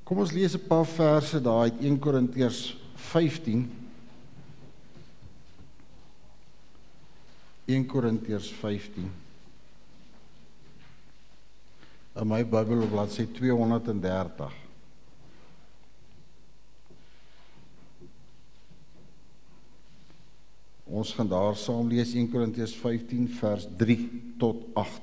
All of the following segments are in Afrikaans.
Kom ons lees 'n paar verse daar uit 1 Korintiërs 15. 1 Korintiërs 15. In my Bybel op bladsy 230. Ons gaan daar saam lees 1 Korintiërs 15 vers 3 tot 8.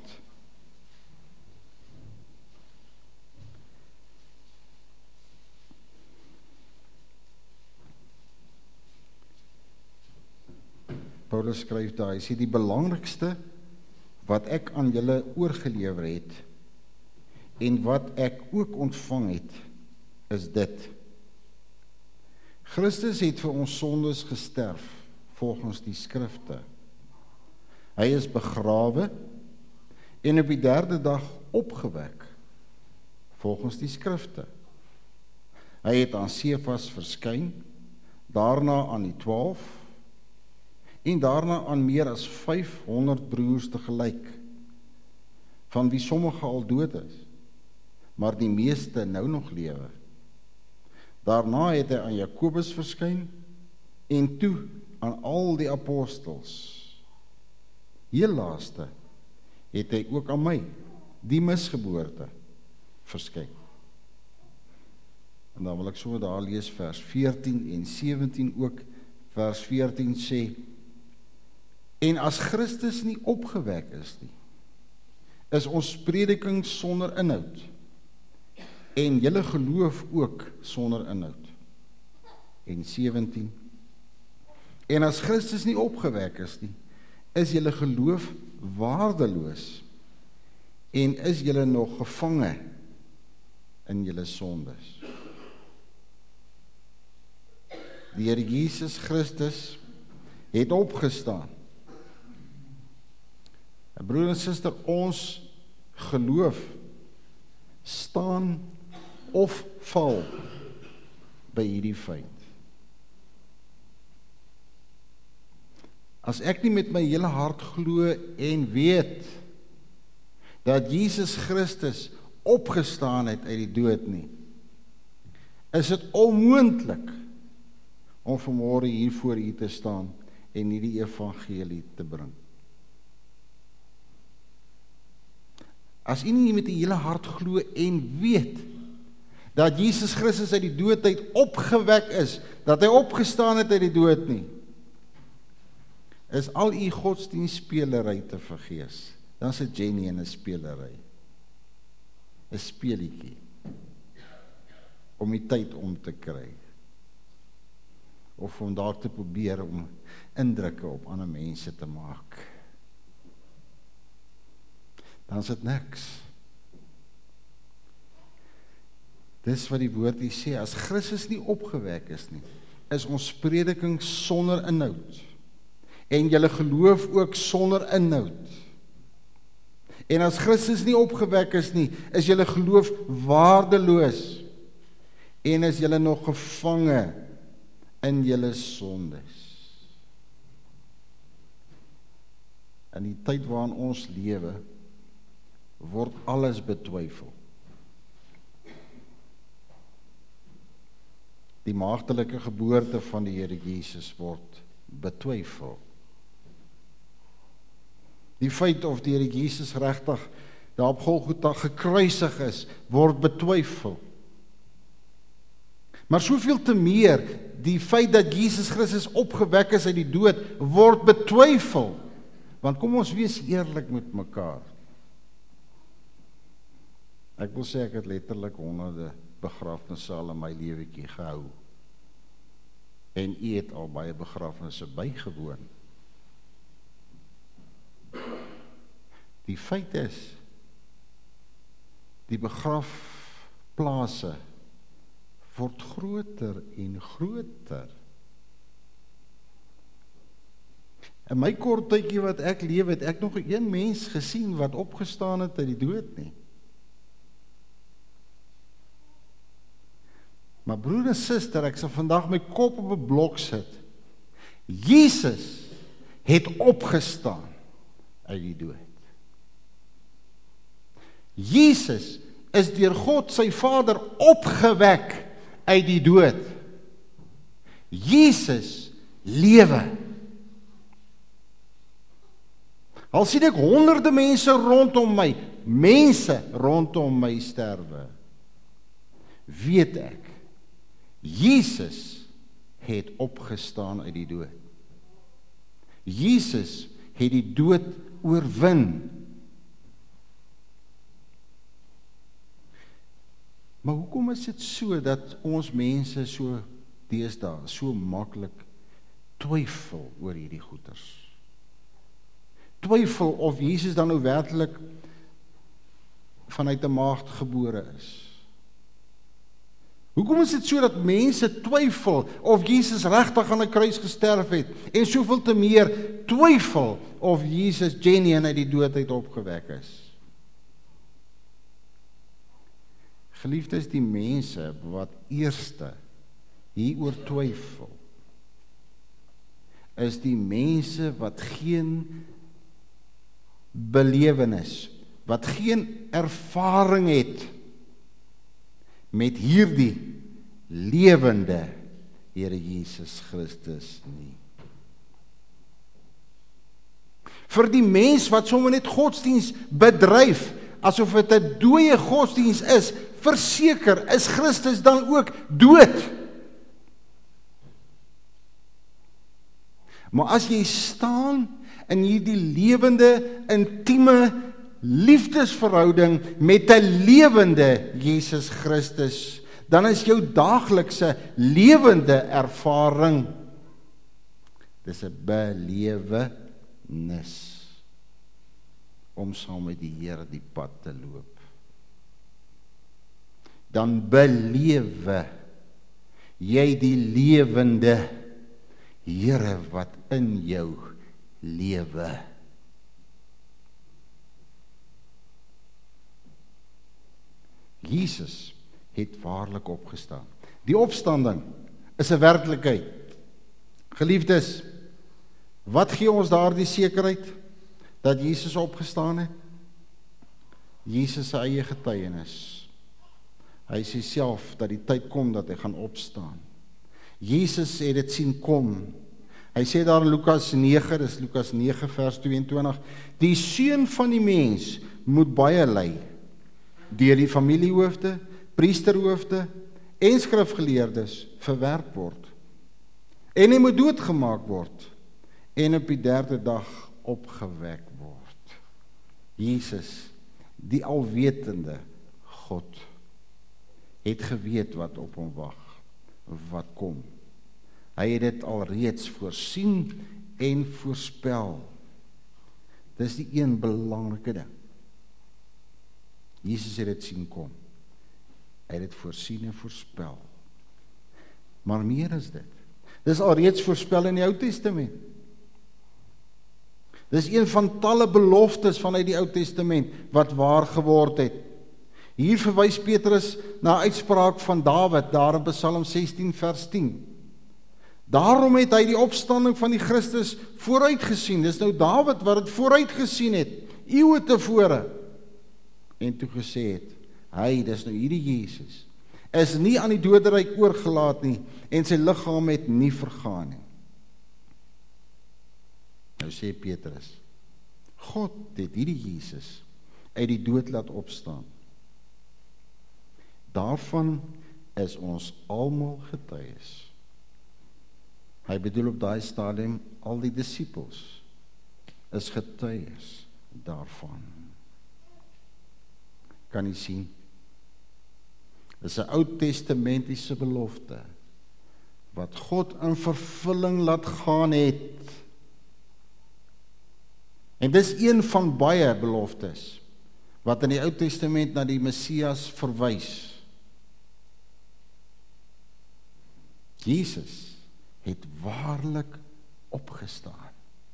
Paulus skryf daar, hy sê die belangrikste wat ek aan julle oorgelewer het en wat ek ook ontvang het, is dit. Christus het vir ons sondes gesterf volgens die skrifte. Hy is begrawe en op die 3de dag opgewek volgens die skrifte. Hy het aan Sefas verskyn, daarna aan die 12 en daarna aan meer as 500 broers tegelyk, van wie sommige al dood is, maar die meeste nou nog lewe. Daarna het hy aan Jakobus verskyn en toe aan al die apostels. Heel laaste het hy ook aan my, die misgeboorte, verskyn. En dan wil ek so daar lees vers 14 en 17 ook. Vers 14 sê, en as Christus nie opgewek is nie, is ons prediking sonder inhoud, en julle geloof ook sonder inhoud. En 17, en as Christus nie opgewek is nie, is julle geloof waardeloos, en is julle nog gevange in julle sondes. Die Here Jesus Christus het opgestaan. En broer en suster, ons geloof staan of val by hierdie feit. As ek nie met my hele hart glo en weet dat Jesus Christus opgestaan het uit die dood nie, is dit onmoontlik om vanmôre hier voor u te staan en hierdie evangelie te bring. As u nie met die hele hart glo en weet dat Jesus Christus uit die dood uit opgewek is, dat hy opgestaan het uit die dood nie, is al u godsdienstspelerry te vergees. Dan is dit Jenny en 'n spelerry. 'n speelietjie om die tyd om te kry. Of om daar te probeer om indrukke op ander mense te maak. Dan is dit niks. Dis wat die woord hier sê, as Christus nie opgewek is nie, is ons prediking sonder inhoud. En julle geloof ook sonder inhoud. En as Christus nie opgewek is nie, is julle geloof waardeloos. En is julle nog gevange in julle sondes. In die tyd waarin ons lewe, word alles betwyfel. Die maagdelike geboorte van die Here Jesus word betwyfel. Die feit of die Here Jesus regtig daar op Golgotha gekruisig is, word betwyfel. Maar soveel te meer, die feit dat Jesus Christus opgewek is uit die dood, word betwyfel. Want kom ons wees eerlik met mekaar. Ek wil sê ek het letterlik honderde begrafnisse al in my lewetjie gehou. En u het al baie begrafnisse bygewoon. Die feit is, die begrafplase word groter en groter. In my kort tydjie wat ek leef, het ek nog een mens gesien wat opgestaan het uit die dood nie. Maar broer en suster, ek sal vandag my kop op 'n blok sit. Jesus het opgestaan uit die dood. Jesus is deur God sy Vader opgewek uit die dood. Jesus lewe. Al sien ek honderde mense rondom my sterwe, weet ek, Jesus het opgestaan uit die dood. Jesus het die dood oorwin. Maar hoekom is dit so dat ons mense so deesdae so maklik twyfel oor hierdie goeters? Twyfel of Jesus dan nou werklik vanuit 'n maagd gebore is. Hoekom is dit so dat mense twyfel of Jesus regtig aan 'n kruis gesterf het en soveel te meer twyfel of Jesus genuine uit die dood uit opgewek is? Geliefdes, die mense wat eerste hieroor twyfel, is die mense wat geen belewenis, wat geen ervaring het met hierdie lewende Here Jesus Christus nie. Vir die mens wat sommer net godsdiens bedryf, asof dit 'n dooie godsdiens is, verseker is Christus dan ook dood. Maar as jy staan in hierdie lewende, intieme liefdesverhouding met 'n lewende Jesus Christus, dan is jou daaglikse lewende ervaring, dis 'n belewenis om saam met die Here die pad te loop. Dan belewe jy die lewende Here wat in jou lewe. Jesus het waarlik opgestaan. Die opstanding is 'n werklikheid. Geliefdes, wat gee ons daardie sekerheid dat Jesus opgestaan het? Jesus se eie getuienis. Hy sê self dat die tyd kom dat hy gaan opstaan. Jesus het dit sien kom. Hy sê daar in Lukas 9, dis Lukas 9 vers 22, die seun van die mens moet baie ly, deur die familiehoofde, priesterhoofde en skrifgeleerdes verwerp word. En hy moet doodgemaak word en op die derde dag opgewek word. Jesus, die alwetende God, het geweet wat op hom wag, wat kom. Hy het dit alreeds voorsien en voorspel. Dis die een belangrike ding. Jesus het dit sien kom. Hy het dit voorsien en voorspel. Maar meer is dit. Dis alreeds voorspel in die Ou Testament. Dis een van talle beloftes vanuit die Ou Testament wat waar geword het. Hier verwys Petrus na 'n uitspraak van Dawid, daar in Psalm 16 vers 10. Daarom het hy die opstanding van die Christus vooruitgesien. Dis nou Dawid wat dit vooruitgesien het, eeue tevore. En toe gesê het, hy, dis nou hierdie Jesus, is nie aan die doderyk oorgelaat nie, en sy liggaam het nie vergaan nie. Nou sê Petrus, God het hierdie Jesus uit die dood laat opstaan. Daarvan is ons almal getuies. Hy bedoel op daai stadium al die disippels is getuies daarvan. Kan jy sien? Dis 'n Ou Testamentiese belofte wat God in vervulling laat gaan het. En dis een van baie beloftes wat in die Ou Testament na die Messias verwys. Jesus het waarlik opgestaan.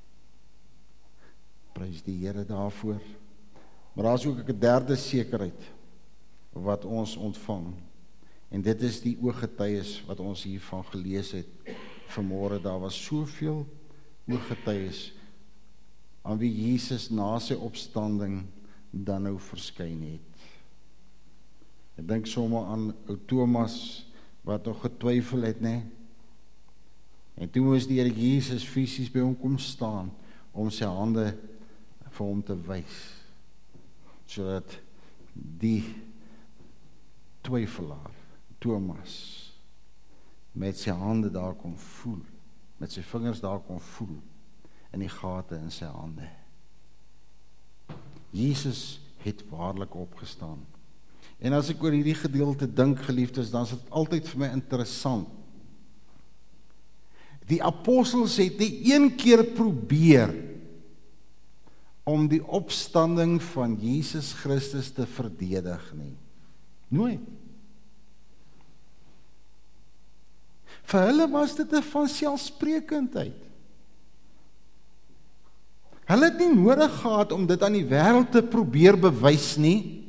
Prys die Here daarvoor. Maar daar is ook 'n derde sekerheid wat ons ontvang. En dit is die ooggetuies wat ons hiervan gelees het vanmôre. Daar was soveel ooggetuies aan wie Jesus na sy opstanding dan nou verskyn het. Ek dink sommer aan ou Thomas, wat nog getwyfel het, né? En toe moes die Here Jesus fisies by hom kom staan, om sy hande vir hom te wys, sodat die twyfelaar, Thomas, met sy hande daar kon voel, met sy vingers daar kon voel, in die gate in sy hande. Jesus het waarlik opgestaan. En as ek oor hierdie gedeelte dink, geliefdes, dan is dit altyd vir my interessant. Die apostels het nie een keer probeer om die opstanding van Jesus Christus te verdedig nie. Nooit. Vir hulle was dit 'n vanselfsprekendheid. Hulle het nie nodig gehad om dit aan die wêreld te probeer bewys nie.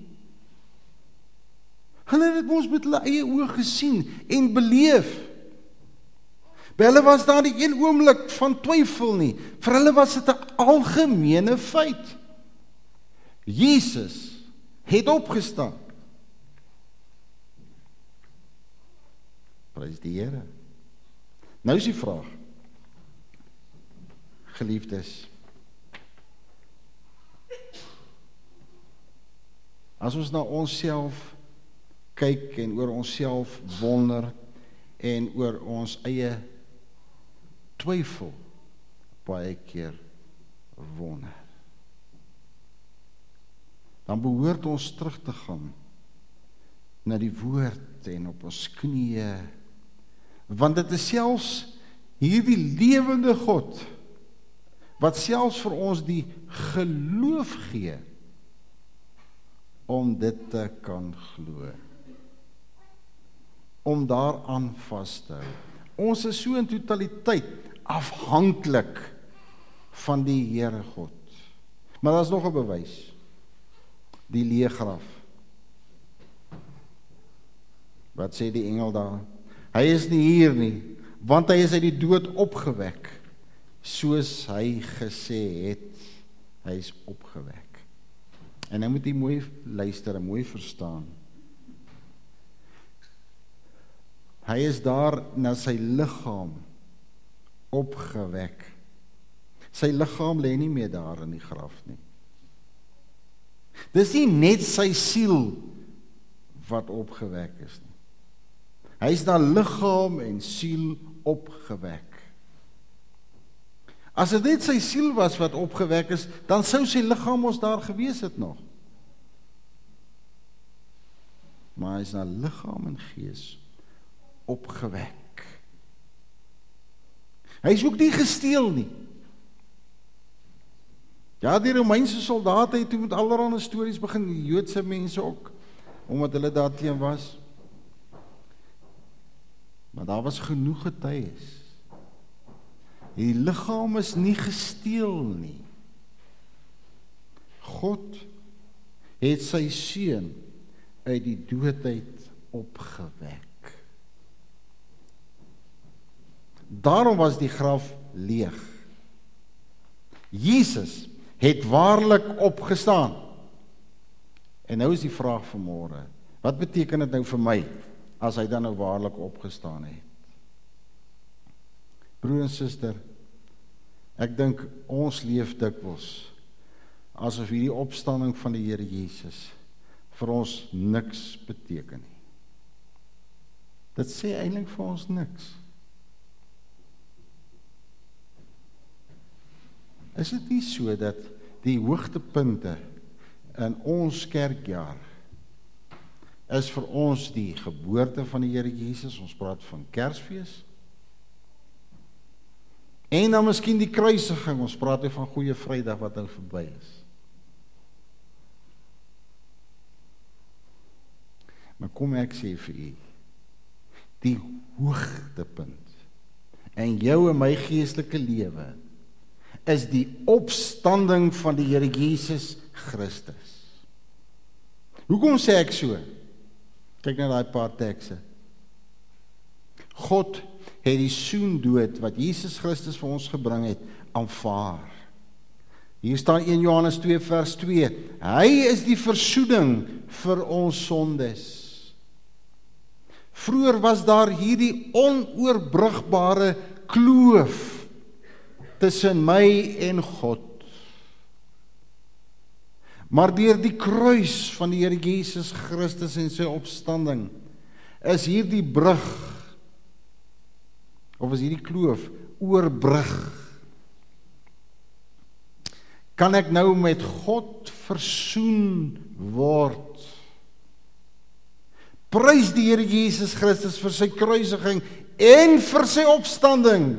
Hulle het dit mos met hulle eie oë gesien en beleef. By hulle was daar nie een oomblik van twyfel nie. Vir hulle was dit 'n algemene feit. Jesus het opgestaan. Prys die Here. Nou is die vraag, geliefdes, as ons na onsself kyk en oor onsself wonder en oor ons eie twyfel baie keer wonder, dan behoort ons terug te gaan na die woord en op ons knieë, want dit is selfs hierdie lewende God wat selfs vir ons die geloof gee om dit te kan glo, om daaraan vas te hou. Ons is so in totaliteit afhanklik van die Here God. Maar daar is nog 'n bewys. Die leë graf. Wat sê die engel daar? Hy is nie hier nie, want hy is uit die dood opgewek, soos hy gesê het, hy is opgewek. En nou moet jy mooi luister en mooi verstaan. Hy is daar na sy liggaam opgewek. Sy liggaam lê nie meer daar in die graf nie. Dis nie net sy siel wat opgewek is nie. Hy is na liggaam en siel opgewek. As dit net sy siel was wat opgewek is, dan sou sy liggaam ons daar gewees het nog. Maar hy is na liggaam en gees opgewek. Hy is ook nie gesteel nie. Ja, die Romeinse soldate het toe met allerlei stories begin, die Joodse mense ook, omdat hulle daarteen was. Maar daar was genoeg getuies. Die liggaam is nie gesteel nie. God het sy seun uit die doodheid opgewek. Daarom was die graf leeg. Jesus het waarlik opgestaan. En nou is die vraag vanmôre, wat beteken dit nou vir my, as hy dan nou waarlik opgestaan het? Broer en suster, ek dink ons leef dikwels asof hierdie opstanding van die Here Jesus vir ons niks beteken nie. Dit sê eintlik vir ons niks. Is dit nie so dat die hoogtepunte in ons kerkjaar is vir ons die geboorte van die Here Jesus, ons praat van Kersfees, en dan miskien die kruisiging, ons praat van Goeie Vrydag wat nou verby is. Maar kom ek sê vir u, die hoogtepunt in jou en my geestelike lewe is die opstanding van die Here Jesus Christus. Hoekom sê ek so? Kyk na daai paar tekste. God het die soendood wat Jesus Christus vir ons gebring het, aanvaar. Hier staan 1 Johannes 2 vers 2. Hy is die versoening vir ons sondes. Vroeër was daar hierdie onoorbrugbare kloof tussen my en God. Maar deur die kruis van die Here Jesus Christus en sy opstanding, is hierdie brug, of is hierdie kloof, oorbrug. Kan ek nou met God versoen word? Prys die Here Jesus Christus vir sy kruisiging en vir sy opstanding.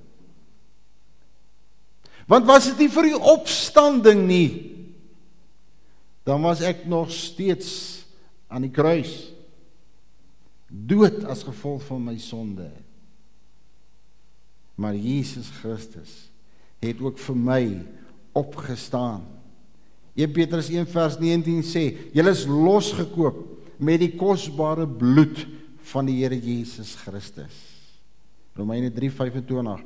Want was dit nie vir die opstanding nie, dan was ek nog steeds aan die kruis, dood as gevolg van my sonde. Maar Jesus Christus het ook vir my opgestaan. 1 Petrus 1 vers 19 sê, julle is losgekoop met die kosbare bloed van die Here Jesus Christus. Romeine 3:25.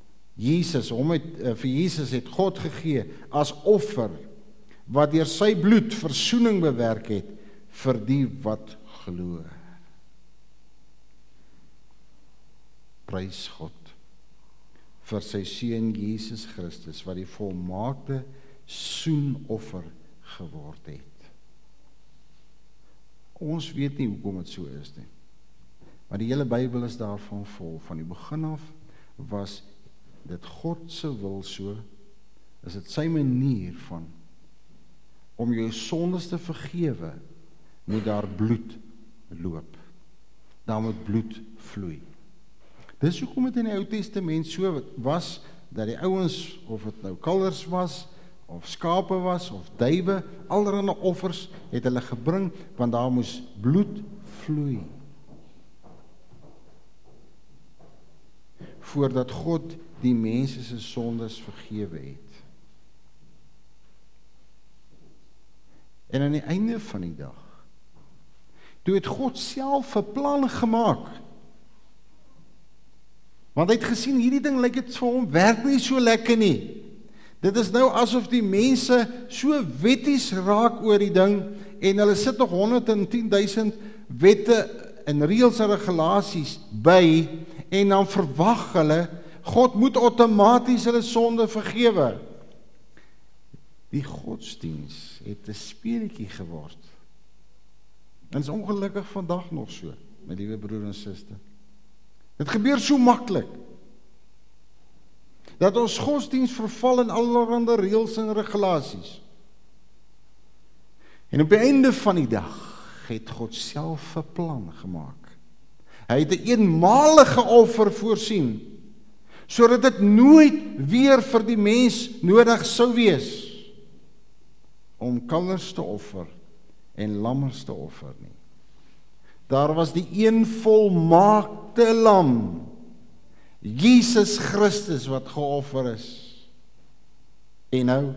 Vir Jesus het God gegee as offer, wat deur sy bloed versoening bewerk het vir die wat glo. Prys God vir sy seun Jesus Christus, wat die volmaakte soenoffer geword het. Ons weet nie hoekom dit so is nie, maar die hele Bybel is daarvan vol. Van die begin af was dit God se wil so, is dit sy manier van om jou sondes te vergewe, moet daar bloed loop. Daar moet bloed vloei. Dis hoekom dit in die Ou Testament so was, dat die ouens, of het nou kalvers was, of skape was, of duwe, allerlei offers het hulle gebring, want daar moes bloed vloei. Voordat God die mense se sondes vergewe het. En aan die einde van die dag, toe het God self 'n plan gemaak. Want hy het gesien, hierdie ding lyk dit vir hom, werk nie so lekker nie. Dit is nou asof die mense so wetties raak oor die ding, en hulle sit nog 110.000 wette en reëls en regulasies by, en dan verwag hulle, God moet outomaties hulle sonde vergewe. Die godsdiens het 'n speletjie geword. En is ongelukkig vandag nog so, my liewe broer en suster. Dit gebeur so maklik, dat ons godsdiens verval in allerlei reëls en regulasies. En op die einde van die dag, het God self 'n plan gemaak. Hy het 'n eenmalige offer voorsien, sodat dit nooit weer vir die mens nodig sou wees, om kalvers te offer en lammers te offer nie. Daar was die een volmaakte lam, Jesus Christus, wat geoffer is. En nou,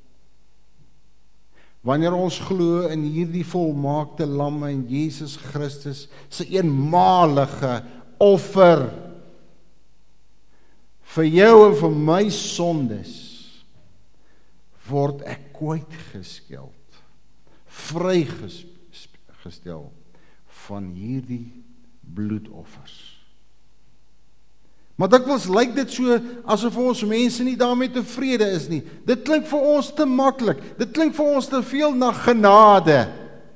wanneer ons glo in hierdie volmaakte lam en Jesus Christus se eenmalige offer vir jou en vir my sondes, word ek kwytgeskeld, vrygestel van hierdie bloedoffers. Maar dikwels lyk dit so, asof ons mense nie daarmee tevrede is nie. Dit klink vir ons te maklik, dit klink vir ons te veel na genade.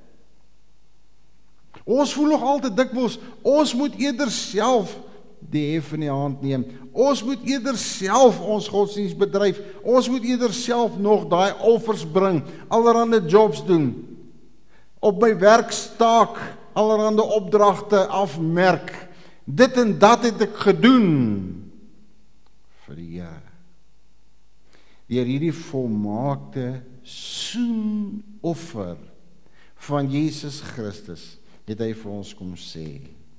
Ons voel nog altyd dikwels, ons moet eerder self die hef in die hand neem. Ons moet eerder self ons godsdienst bedryf. Ons moet eerder self nog daai offers bring, allerhande jobs doen. Op my werkstaak allerhande opdragte afmerk. Dit en dat het ek gedoen vir die Here. Deur hierdie volmaakte soenoffer van Jesus Christus het hy vir ons kom sê,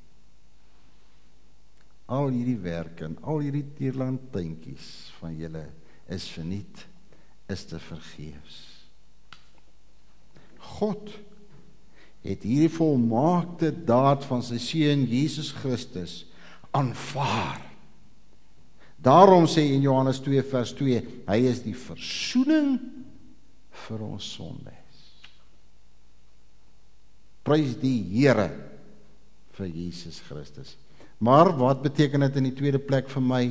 al hierdie werk en al hierdie tierlantynkies van julle is verniet, is te vergeefs. God het hierdie volmaakte daad van sy seun Jesus Christus aanvaar. Daarom sê in Johannes 2 vers 2, hy is die versoening vir ons sondes. Prys die Here vir Jesus Christus. Maar wat beteken dit in die tweede plek vir my?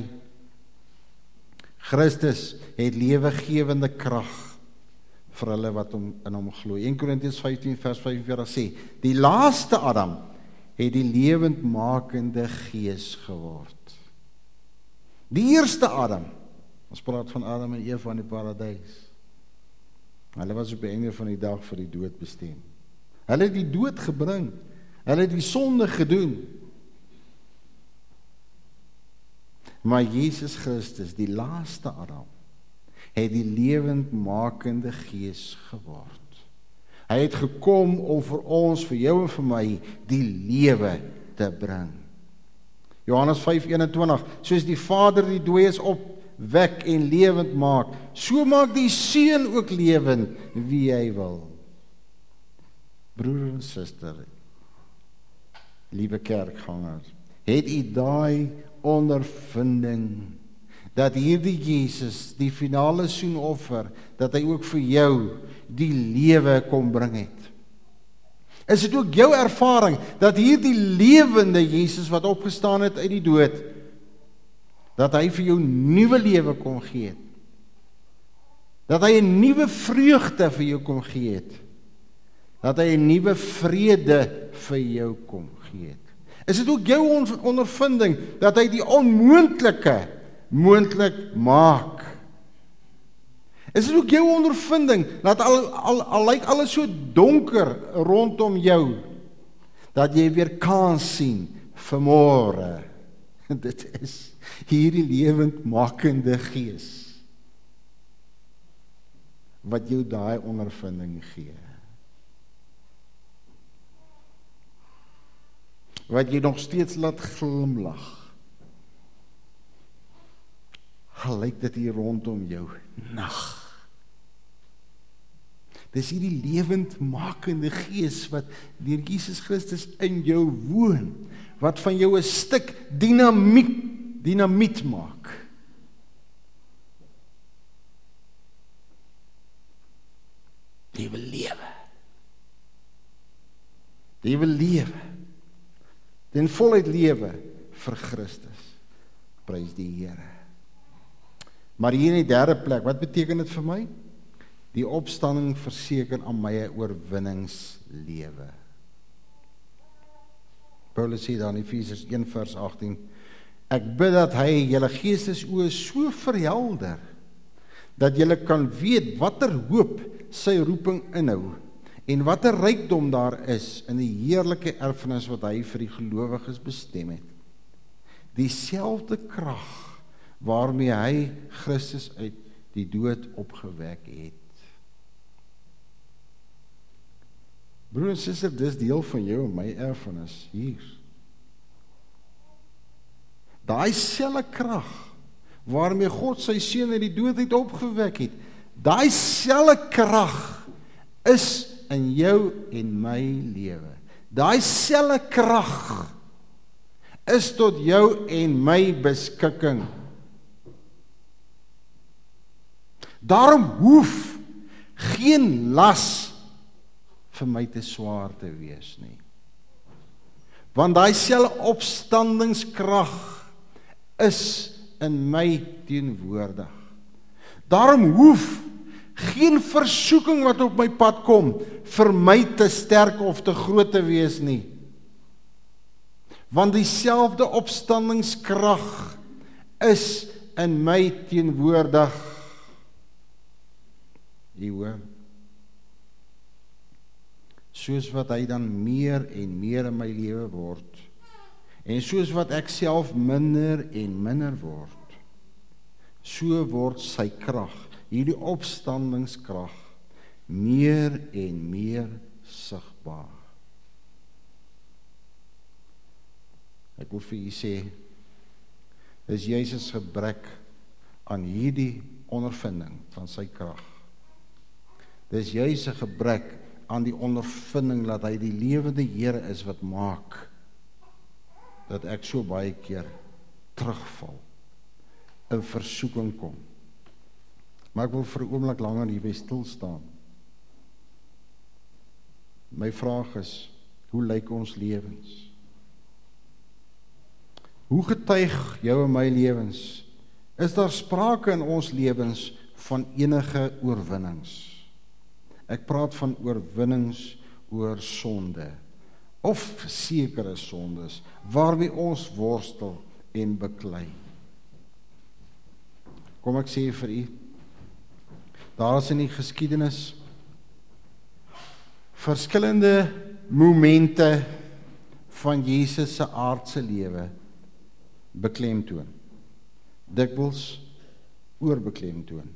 Christus het lewegewende krag vir hulle wat in hom glo. 1 Korintiërs 15 vers 45 sê, die laaste Adam het die lewendmakende gees geword. Die eerste Adam, ons praat van Adam en Eva in die paradys, hulle was op die einde van die dag vir die dood bestem. Hulle het die dood gebring, hulle het die sonde gedoen. Maar Jesus Christus, die laaste Adam, het die lewendmakende gees geword. Hy het gekom om vir ons, vir jou en vir my, die lewe te bring. Johannes 5:21, soos die Vader die dooies opwek en lewend maak, so maak die Seun ook lewend wie hy wil. Broer en suster, liewe kerkgangers, het u daai ondervinding, dat hierdie Jesus, die finale soenoffer, dat hy ook vir jou die lewe kom bring het? Is dit ook jou ervaring, dat hierdie lewende Jesus, wat opgestaan het uit die dood, dat hy vir jou nuwe lewe kom gee het? Dat hy 'n nuwe vreugde vir jou kom gee het? Dat hy 'n nuwe vrede vir jou kom gee het? Is dit ook jou ondervinding, dat hy die onmoontlike moontlik maak? Is dit ook jou ondervinding, dat al lyk alles so donker rondom jou, dat jy weer kans sien vir môre? Dit is hierdie lewendmakende gees, wat jou daai ondervinding gee. Wat jy nog steeds laat glimlag. Gelyk dit hier rondom jou nag. Dis hierdie lewendmakende gees wat deur Jesus Christus in jou woon, wat van jou 'n stuk dinamiet maak. Jy wil lewe. Jy wil lewe. Den voluit lewe vir Christus. Prys die Here. Maar hier in die derde plek, wat beteken dit vir my? Die opstanding verseker aan my 'n oorwinningslewe. Paulus sê dan in Efesiërs 1 vers 18, ek bid dat hy julle geestesoë so verhelder, dat julle kan weet watter hoop sy roeping inhou, en watter rykdom daar is in die heerlike erfenis wat hy vir die gelowiges bestem het. Dieselfde krag waarmee hy Christus uit die dood opgewek het. Broer en suster, dis deel van jou en my erfenis hier. Daai selfe krag waarmee God sy seun uit die dood uit opgewek het, daai selfe krag is in jou en my lewe. Daai selfe krag is tot jou en my beskikking. Daarom hoef geen las vir my te swaar te wees nie. Want daai selfe opstandingskrag is in my teenwoordig. Daarom hoef geen versoeking wat op my pad kom vir my te sterk of te groot te wees nie. Want dieselfde opstandingskrag is in my teenwoordig. Jy hoor, soos wat hy dan meer en meer in my lewe word, en soos wat ek self minder en minder word, so word sy krag, hierdie opstandingskrag, meer en meer sigbaar. Ek wil vir u sê, is Jesus gebrek aan hierdie ondervinding van sy krag. Dis juis 'n gebrek aan die ondervinding dat hy die lewende Here is wat maak dat ek so baie keer terugval, in versoeking kom. Maar ek wil vir 'n oomblik langer hierby stil staan. My vraag is, hoe lyk ons lewens? Hoe getuig jou en my lewens? Is daar sprake in ons lewens van enige oorwinnings? Ek praat van oorwinnings oor sonde, of sekere sondes, waarmee ons worstel en beklei. Kom ek sê vir u, daar is in die geskiedenis verskillende momente van Jesus se aardse lewe beklemtoon. Dikwels oorbeklemtoon.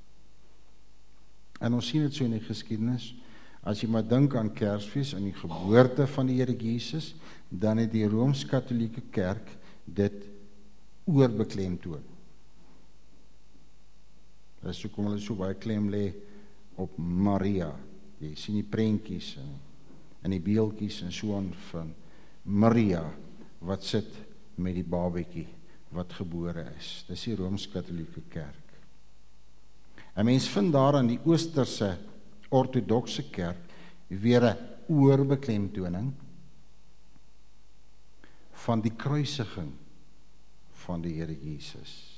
En ons sien dit so in die geskiedenis. As jy maar dink aan Kersfees, aan die geboorte van die Here Jesus, dan het die Rooms-Katolieke Kerk dit oorbeklemtoon. Dit is hoekom hulle so baie klem lê op Maria. Jy sien die prentjies en die beeldjies en so aan van Maria wat sit met die babetjie wat gebore is. Dis die Rooms-Katolieke Kerk. En mens vind daar in die Oosterse ortodokse kerk weer 'n oorbeklemtoning van die kruisiging van die Here Jesus.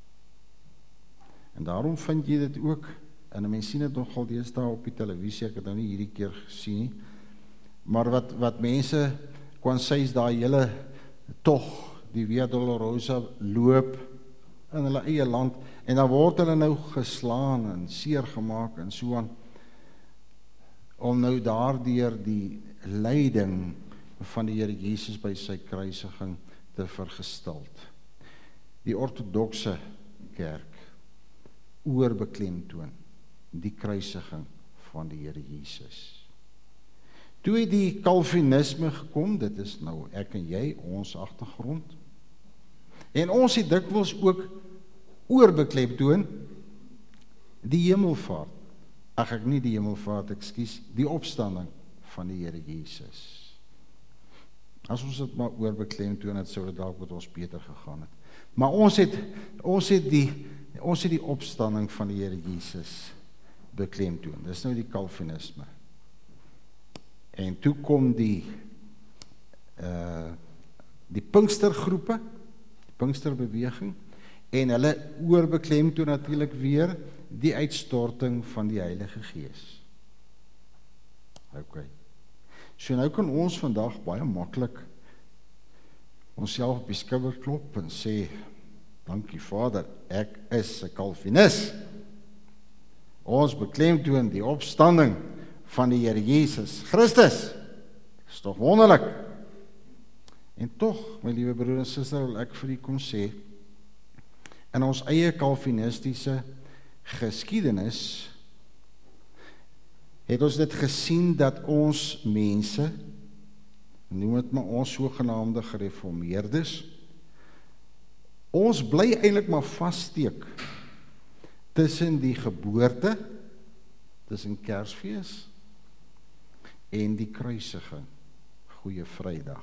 En daarom vind jy dit ook, en mense sien dit nogal deesdae op die televisie, ek het nou nie hierdie keer gesien nie, maar wat mense kon sê is daai hele tog, die Via Dolorosa loop in hulle eie land, en dan word hulle nou geslaan en seer gemaak en so aan, om nou daardeur die lyding van die Here Jesus by sy kruisiging te vergestild. Die ortodokse kerk oorbeklemtoon die kruisiging van die Here Jesus. Toe het die Calvinisme gekom, dit is nou ek en jy, ons agtergrond, en ons het dikwels ook oorbeklemtoon die hemelvaart. Ek nie die hemelvaart, ekskuus, die opstanding van die Here Jesus. As ons dit maar oorbeklemtoon het, sou dit dalk met ons beter gegaan het. Maar ons het die opstanding van die Here Jesus beklemtoon. Dis nou die Calvinisme. En toe kom die Pinkstergroepe, die Pinksterbeweging, en hulle oorbeklemtoon natuurlik weer die uitstorting van die Heilige Gees. Ok. So nou kan ons vandag baie maklik onsself op die skouer klop en sê, dankie Vader, ek is 'n Calvinis. Ons beklemtoon die opstanding van die Here Jesus Christus. Is toch wonderlik? En tog, my liewe broer en suster, wil ek vir u kom sê, in ons eie Calvinistiese geskiedenis het ons dit gesien dat ons mense, noem het maar ons sogenaamde gereformeerdes, ons bly eintlik maar vassteek tussen die geboorte, tussen Kersfees en die kruisiging, Goeie Vrydag.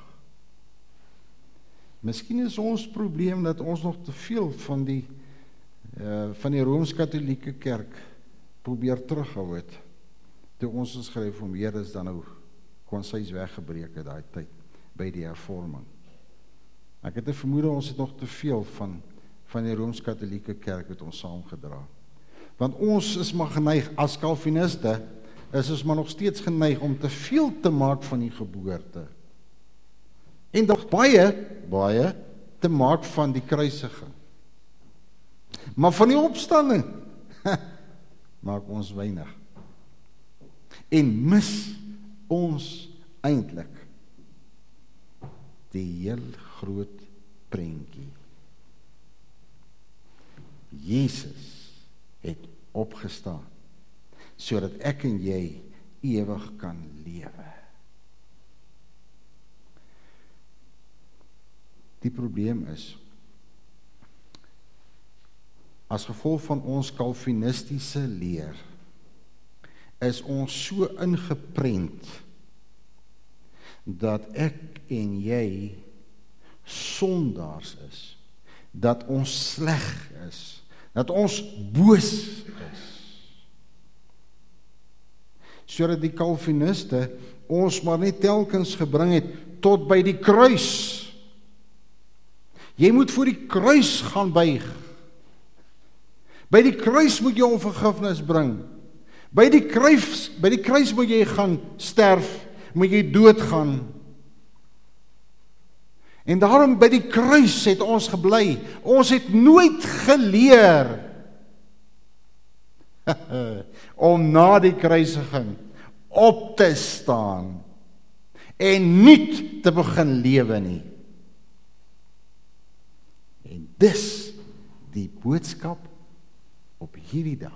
Miskien is ons probleem dat ons nog te veel van die Rooms-Katolieke Kerk probeer terughou het, toe ons as gereformeerdes dan nou konseis weggebreek het daai tyd, by die hervorming. Ek het 'n vermoede ons het nog te veel van die Rooms-Katolieke Kerk het ons saamgedra. Want ons is maar geneig, as Calviniste, is ons maar nog steeds geneig om te veel te maak van die geboorte. En nog baie te maak van die kruisiging. Maar van die opstanding maak ons weinig. En mis ons eintlik die heel groot prentjie. Jesus het opgestaan, sodat ek en jy ewig kan lewe. Die probleem is, as gevolg van ons Calvinistiese leer, is ons so ingeprent, dat ek en jy sondaars is, dat ons sleg is, dat ons boos is. Sodat die Calviniste ons maar net telkens gebring het tot by die kruis. Jy moet voor die kruis gaan buig. By die kruis moet jy om vergifnis bring. By die kruis moet jy gaan sterf, moet jy doodgaan. En daarom by die kruis het ons gebly. Ons het nooit geleer om na die kruisiging op te staan en nuut te begin lewe nie. En dis die boodskap op hierdie dag.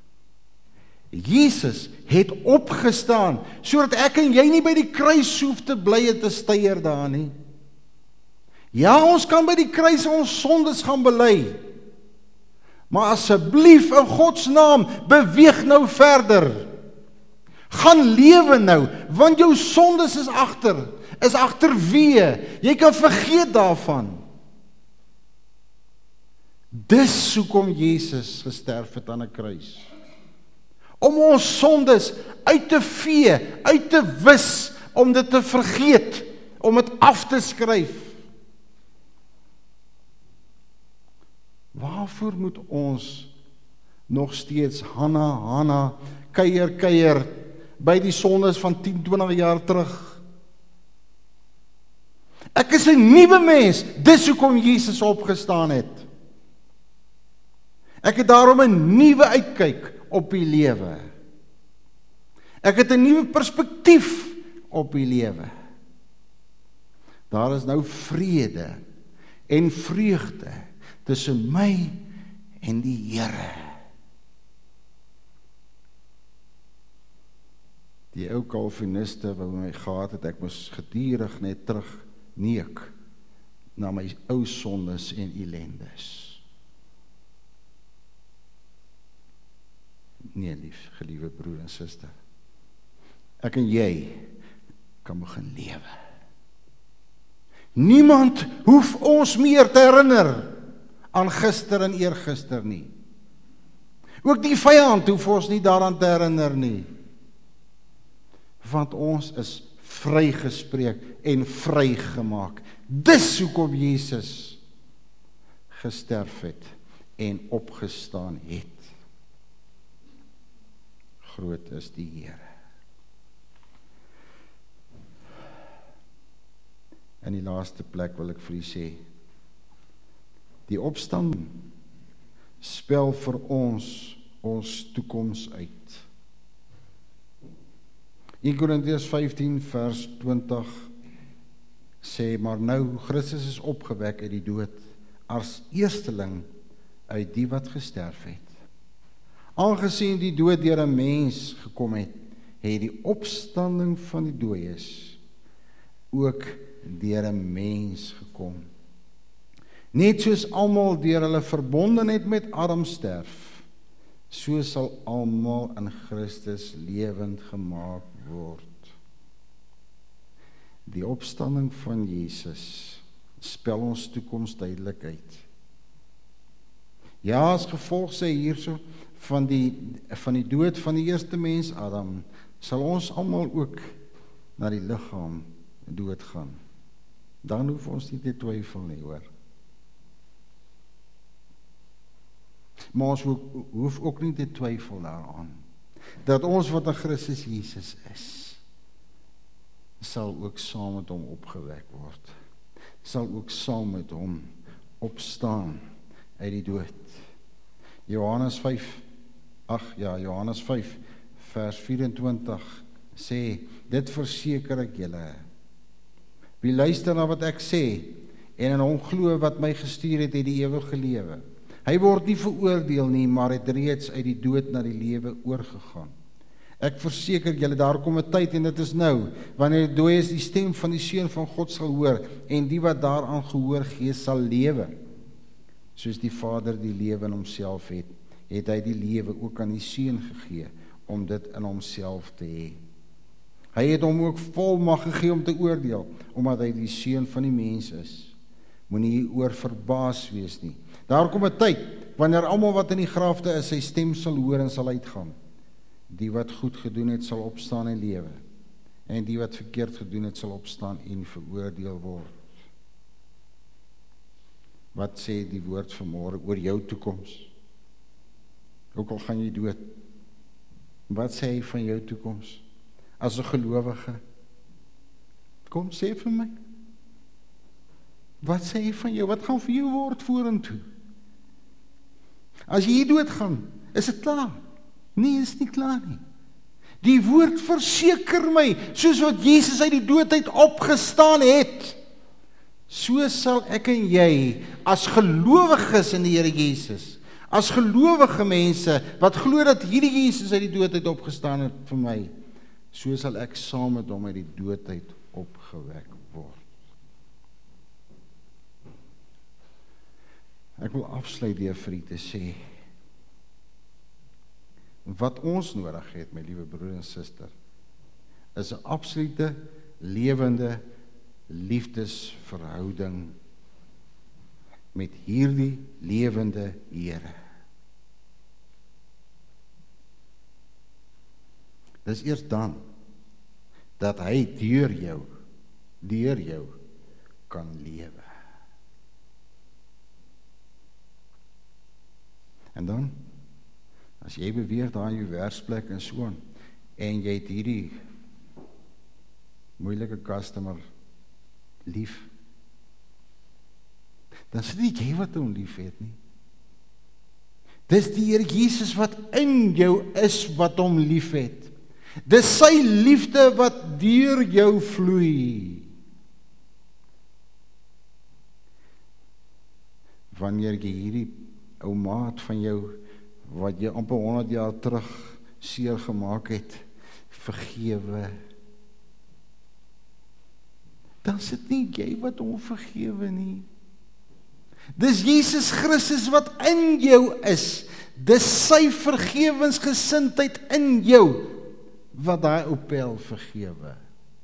Jesus het opgestaan, sodat ek en jy nie by die kruis hoef te bly en te steier daar nie. Ja, ons kan by die kruis ons sondes gaan bely, maar asseblief in God se naam, beweeg nou verder. Gaan lewe nou, want jou sondes is agterweë. Jy kan vergeet daarvan. Dis hoekom Jesus gesterf het aan 'n kruis. Om ons sondes uit te vee, uit te wis, om dit te vergeet, om dit af te skryf. Waarvoor moet ons nog steeds Hanna, kuier, by die sondes van 10, 20 jaar terug? Ek is 'n nuwe mens, dis hoekom Jesus opgestaan het. Ek het daarom 'n nuwe uitkyk op die lewe. Ek het 'n nuwe perspektief op die lewe. Daar is nou vrede en vreugde tussen my en die Here. Die ou Calviniste wou my gehad het, ek moes gedurig net terug neek na my ou sondes en ellendes. Nee, geliefde broer en suster. Ek en jy kan begin lewe. Niemand hoef ons meer te herinner aan gister en eergister nie. Ook die vyand hoef ons nie daaraan te herinner nie. Want ons is vrygespreek en vrygemaak. Dis hoekom Jesus gesterf het en opgestaan het. Groot is die Here. In die laaste plek wil ek vir u sê, die opstanding spel vir ons toekoms uit. 1 Korintiërs 15 vers 20 sê, maar nou Christus is opgewek uit die dood as eersteling uit die wat gesterf het. Aangesien die dood deur 'n mens gekom het, het die opstanding van die dooies ook deur 'n mens gekom. Net soos almal deur hulle verbondenheid met Adam sterf, so sal almal in Christus lewend gemaak word. Die opstanding van Jesus spel ons toekoms duidelik uit. Ja, as gevolg sê hierso van die dood van die eerste mens Adam, sal ons almal ook na die liggaam doodgaan. Dan hoef ons nie te twyfel nie, hoor. Maar ons hoef ook nie te twyfel daaraan, dat ons wat in Christus Jesus is, sal ook saam met hom opgewek word, sal ook saam met hom opstaan uit die dood. Johannes 5 vers 24 sê, dit verseker ek julle, wie luister na wat ek sê, en in hom glo wat my gestuur het die ewige lewe. Hy word nie veroordeel nie, maar het reeds uit die dood na die lewe oorgegaan. Ek verseker julle, daar kom 'n tyd, en dit is nou, wanneer die dooies die stem van die Seun van God sal hoor, en die wat daaraan gehoor gee, sal lewe. Soos die Vader die lewe in homself het, het hy die lewe ook aan die Seun gegee, om dit in homself te hê. Hy het hom ook volmag gegee om te oordeel, omdat hy die Seun van die mens is. Moenie hieroor verbaas wees nie. Daar kom 'n tyd, wanneer almal wat in die grafte is, sy stem sal hoor en sal uitgaan. Die wat goed gedoen het, sal opstaan en lewe. En die wat verkeerd gedoen het, sal opstaan en veroordeel word. Wat sê die woord vanmôre oor jou toekoms? Ook al gaan jy dood. Wat sê hy van jou toekoms? As 'n gelowige. Kom, sê vir my. Wat sê hy van jou? Wat gaan vir jou word vorentoe? As jy hier doodgaan, is dit klaar? Nee, is nie klaar nie. Die woord verseker my, soos wat Jesus uit die dood uit opgestaan het, so sal ek en jy, as gelowiges in die Here Jesus, as gelowige mense, wat glo dat hierdie Jesus uit die dood uit opgestaan het vir my, so sal ek saam met hom uit die dood uit opgewek word. Ek wil afsluit deur vir u te sê, wat ons nodig het, my liewe broer en suster, is 'n absolute, lewende liefdesverhouding met hierdie lewende Here. Dis eers dan, dat hy deur jou, kan lewe. En dan, as jy beweeg daar in jou werksplek en so aan, en jy het hierdie moeilike customer lief, dan is dit nie jy wat hom lief het nie. Dis die Here Jesus wat in jou is, wat hom lief het. Dis sy liefde wat deur jou vloei. Wanneer jy hierdie ou maat van jou, wat jy amper 100 jaar terug seer gemaak het, vergewe, dan is dit nie jy wat hom vergewe nie. Dis Jesus Christus wat in jou is. Dis sy vergewensgesindheid in jou, wat daai ou pel vergewe.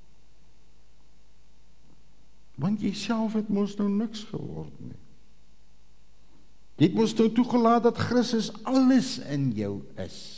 Want jy self het mos nou niks geword nie. Jy het mos nou toegelaat dat Christus alles in jou is.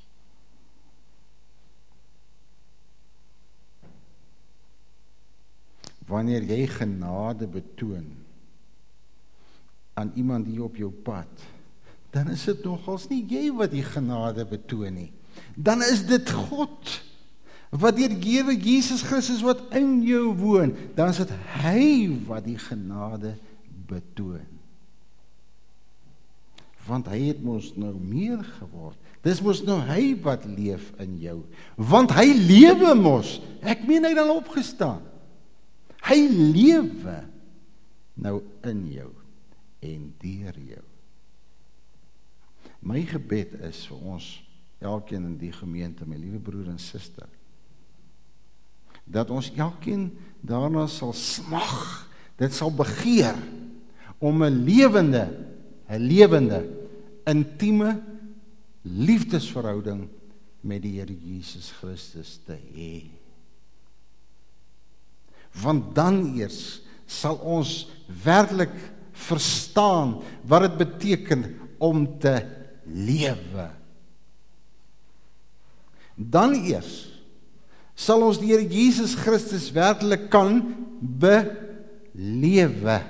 Wanneer jy genade betoon aan iemand hier op jou pad, dan is dit nogals nie jy wat die genade betoon nie. Dan is dit God, wat deur Here Jesus Christus wat in jou woon, dan is dit hy wat die genade betoon. Want hy het mos nou meer geword. Dis mos nou hy wat leef in jou. Want hy lewe mos. Ek meen hy het al opgestaan. Hy lewe nou in jou en deur jou. My gebed is vir ons, elkeen in die gemeente, my liewe broer en suster, dat ons elkeen daarna sal smag, dit sal begeer, om 'n lewende, intieme liefdesverhouding met die Here Jesus Christus te hê. Want dan eers sal ons werklik verstaan wat dit beteken om te lewe. Dan eers sal ons die Here Jesus Christus werklik kan belewe.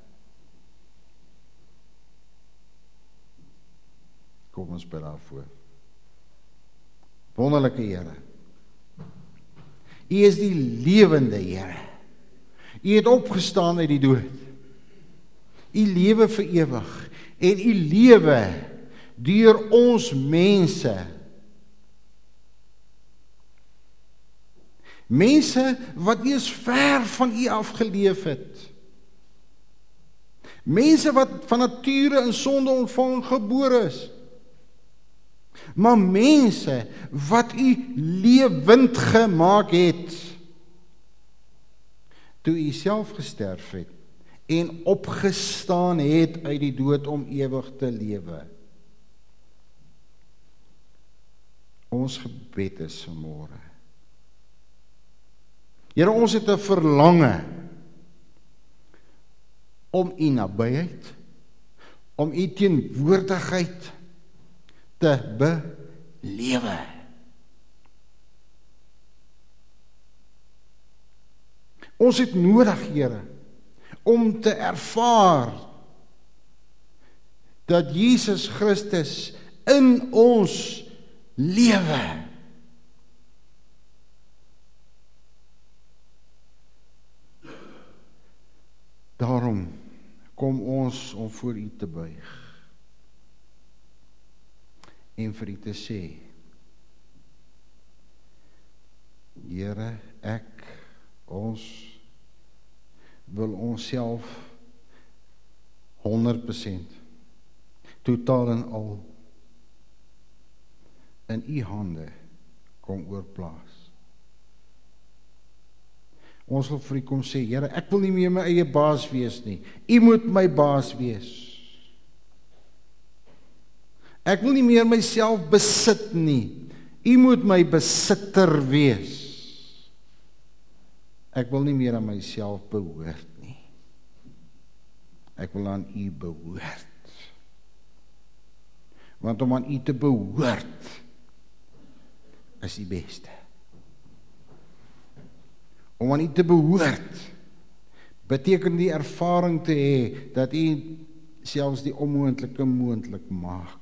Kom ons bid daarvoor. Wonderlike Here, U is die lewende Here. U het opgestaan uit die dood. U lewe vir ewig en U lewe deur ons mense. Mense wat eers ver van U afgeleef het. Mense wat van nature in sonde ontvang gebore is. Maar mense wat U lewend gemaak het, toe U self gesterf het en opgestaan het uit die dood om ewig te lewe. Ons gebed is vanmôre. Here, ons het 'n verlange om U nabyheid, om U teenwoordigheid te belewe. Ons het nodig, Here, om te ervaar dat Jesus Christus in ons lewe. Daarom kom ons om voor U te buig en vir U te sê, Here, ons wil onsself 100% totaal en al in U hande kom oorplaas. Ons wil vir U kom sê, Here, ek wil nie meer my eie baas wees nie. U moet my baas wees. Ek wil nie meer myself besit nie. U moet my besitter wees. Ek wil nie meer aan myself behoort nie. Ek wil aan U behoort. Want om aan U te behoort is die beste. Om aan U te behoort beteken die ervaring te hê dat U selfs die onmoontlike moontlik maak.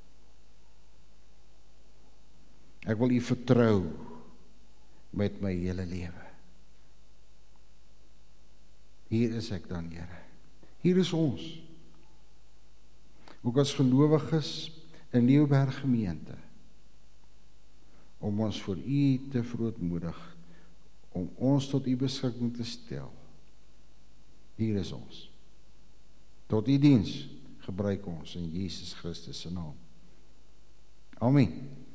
Ek wil U vertrou met my hele lewe. Hier is ek dan, Here. Hier is ons. Ook as gelowiges in Nieuwberg gemeente, om ons voor U te verootmoedig, om ons tot U beskikking te stel. Hier is ons. Tot U diens gebruik ons in Jesus Christus se naam. Amen.